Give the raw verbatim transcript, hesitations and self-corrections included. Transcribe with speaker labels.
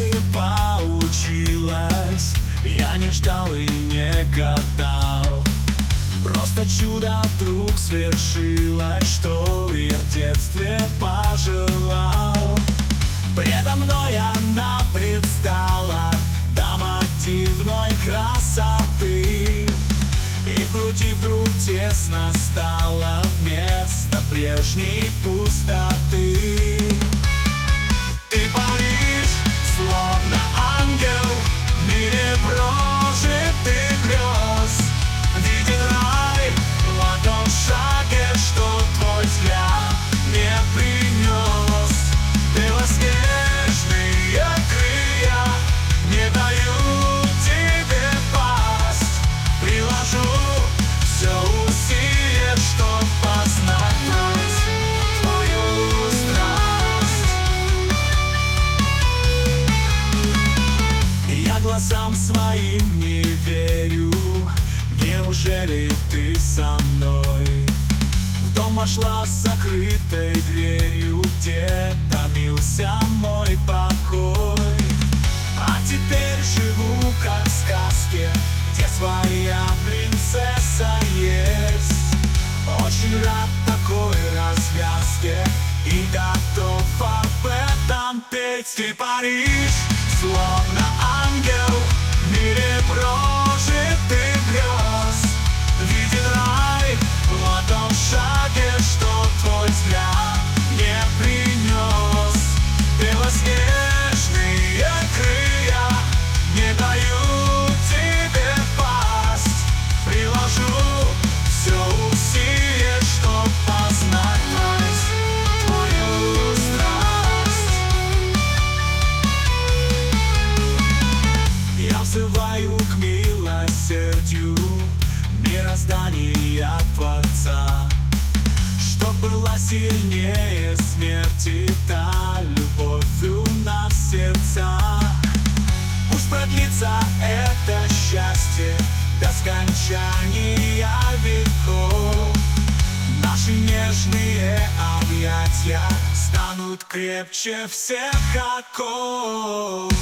Speaker 1: бы получилось, я не ждал и не гадал. Просто чудо вдруг свершилось, что я в детстве пожелал. Предо мной она предстала, дама дивной красоты, и в груди вдруг тесно стало вместо прежней пустоты. Ты паришь, словно ангел в мире прожитых грез. Виден рай в одном шаге, что твой взгляд мне принес. Белоснежные крылья не дают тебе пасть. Приложу все усилия, чтоб познать твою страсть. Я глазам своим не верю. Неужели ты со мной? В дом вошла с закрытой дверью, где томился мой покой. А теперь живу как в сказке, где своя принцесса есть. Очень рад такой развязке и готов об этом петь. Ты паришь, словно ангел в мире прожитых грез. Виден рай в одном шаге, что твой взгляд мне принес. Белоснежные крылья не дают тебе пасть. Приложу все усилия, чтоб познать твою страсть. Я взываю к милосердию мироздания Творца, чтоб была сильнее смерти та любовь у нас в сердцах. Пусть продлится это счастье до скончания веков. Наши нежные объятия станут крепче всех оков.